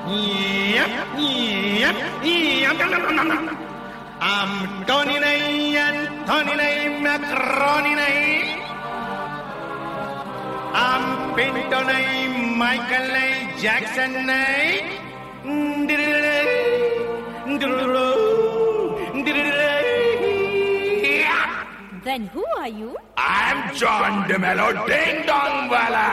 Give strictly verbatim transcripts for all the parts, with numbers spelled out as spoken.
I'm Tony नहीं Anthony नहीं Macaroni नहीं I'm Pinto नहीं Michael नहीं Jackson नहीं Then who are you? I'm John DeMello Ding Dong Wala.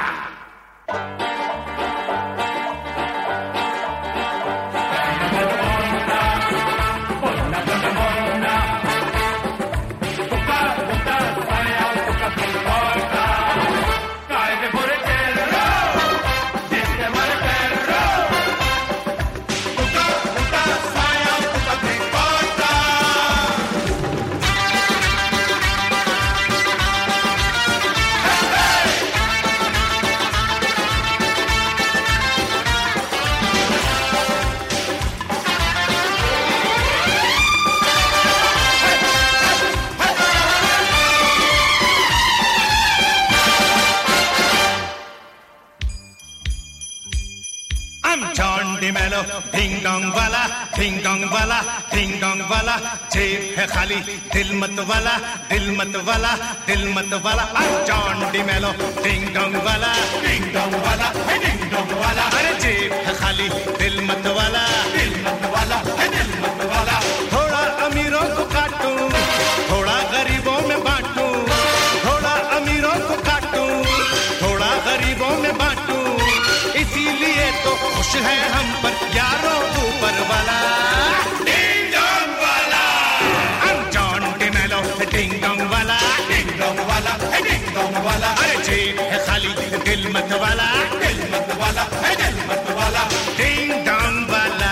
Ding dong wala, ding dong wala, ding dong wala, जेब है खाली, दिल मत वाला, दिल मत वाला, दिल मत वाला, I'm John DeMello, ding dong wala, ding dong wala, hey ding dong wala, अरे जेब है खाली, दिल मत वाला, दिल मत वाला, hey दिल मत वाला, थोड़ा अमीरों को काटूं, थोड़ा गरीबों में बांटूं, थोड़ा अमीरों को काटूं, थोड़ा गरीबों में बांटूं, इसीलिए तो खुश है हम पर यारों ऊपर वाला डिंग डोंग वाला I'm John DeMello ding dong वाला डिंग डोंग वाला डिंग डोंग वाला अरे जेब है खाली दिल मत वाला दिल मत वाला दिल मत वाला डिंग डोंग वाला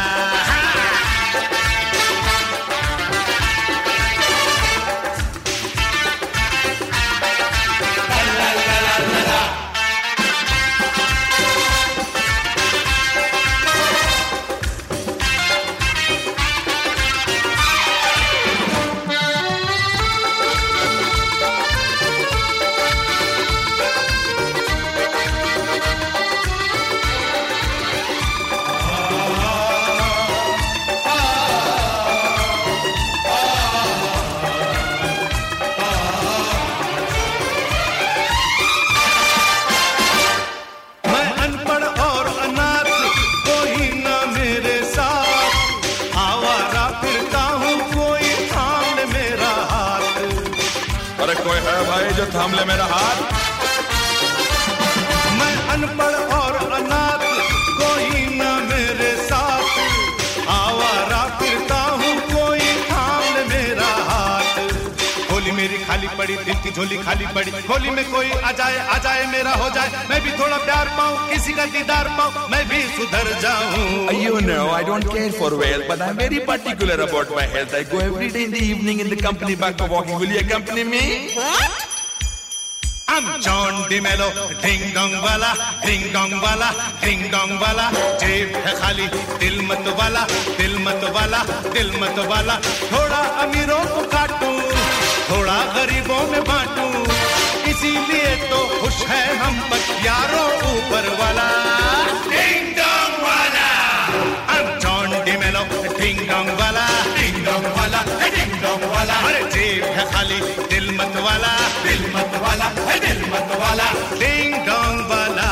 थाम ले मेरा हाथ मैं अनपढ़ और अनाथ कोई न मेरे साथ आवारा फिरता हूँ कोई थाम ले मेरा हाथ होली मेरी खाली पड़ी दिल की झोली खाली पड़ी होली में कोई आ जाए आ जाए मेरा हो जाए मैं भी थोड़ा प्यार पाऊँ किसी का दीदार पाऊँ मैं भी सुधर जाऊँ You know I don't care for wealth but I'm very particular about my health I go every day in the evening in the company back for walking will you accompany me? What? I'm John DeMello, ding dong wala, ding dong wala, ding dong wala, जेब है खाली, दिल मत वाला, दिल मत वाला, दिल मत वाला, थोड़ा अमीरों को काटूं, थोड़ा गरीबों में बांटूं, इसीलिए तो खुश है हम पर यारों ऊपर वाला डिंग डोंग वाला I'm John DeMello, ding dong wala, ding dong wala, ding dong wala, अरे जेब है खाली, दिल मत वाला, दिल मत वाला, दिल मत वाला, डिंग डोंग वाला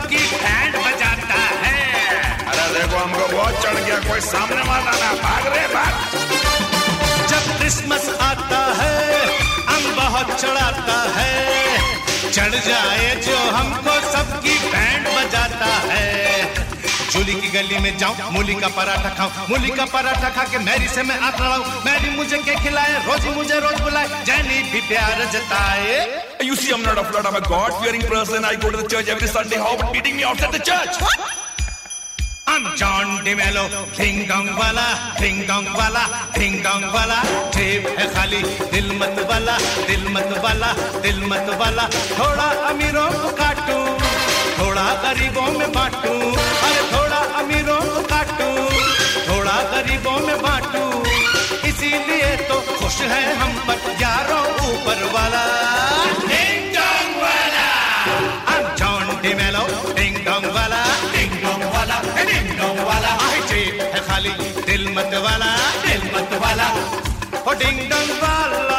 सबकी बैंड बजाता है। अरे देखो हमको बहुत चढ़ गया, कोई सामने वाला ना, भाग रे भाग। जब क्रिसमस आता है हम बहुत चढ़ाता है, चढ़ जाए जो हमको सबकी बैंड बजाता है। जूली की गली में जाऊं, मूली का पराठा खाऊं, मूली का पराठा खा के मैरी से मैं आंख लड़ाऊं, मैरी मुझे के खिलाए, रोजी मुझे रोज बुलाए, जैनी भी प्यार जताए। You see, I'm not a flood of a God-fearing person. I go to the church every Sunday. How about beating me outside the church? I'm John DeMello, ding dong वाला, ding dong वाला, ding dong वाला, जेब है खाली, दिल मत वाला, दिल मत वाला, दिल मत वाला, थोड़ा अमीरों को काटूं, थोड़ा गरीबों में बांटूं, अरे थोड़ा अमीरों को काटूं, थोड़ा गरीबों में बांटूं, इसीलिए तो खुश है हम पर यारों ऊपर वाला। Ding dong वाला, I'm John DeMello, ding dong वाला, ding dong वाला, ding dong वाला, जेब है खाली, दिल मत वाला, दिल मत वाला, ओ डिंग डोंग वाला।